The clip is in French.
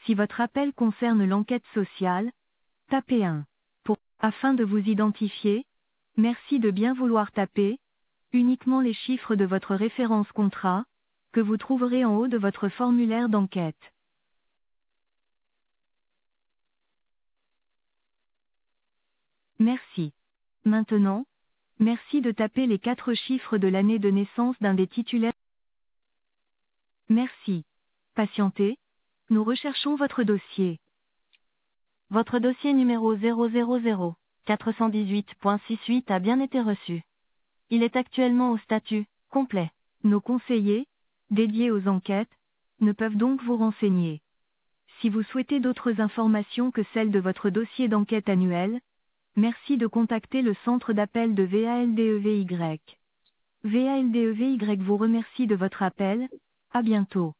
Si votre appel concerne l'enquête sociale, tapez 1. Afin de vous identifier, merci de bien vouloir taper uniquement les chiffres de votre référence contrat, que vous trouverez en haut de votre formulaire d'enquête. Merci. Maintenant, merci de taper les 4 chiffres de l'année de naissance d'un des titulaires. Merci. Patientez, nous recherchons votre dossier. Votre dossier numéro 000-418.68 a bien été reçu. Il est actuellement au statut complet. Nos conseillers, dédiés aux enquêtes, ne peuvent donc vous renseigner. Si vous souhaitez d'autres informations que celles de votre dossier d'enquête annuel, merci de contacter le centre d'appel de VALDEVY. VALDEVY vous remercie de votre appel. À bientôt.